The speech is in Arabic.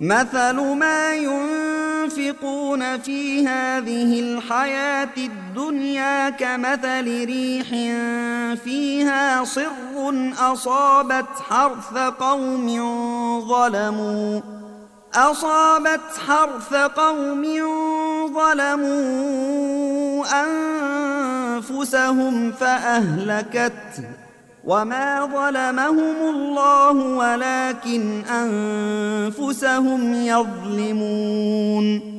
مثل ما ينفقون في هذه الحياة الدنيا كمثل ريح فيها صر أصابت حرث قوم ظلموا أنفسهم فأهلكته وما ظلمهم الله ولكن أنفسهم يظلمون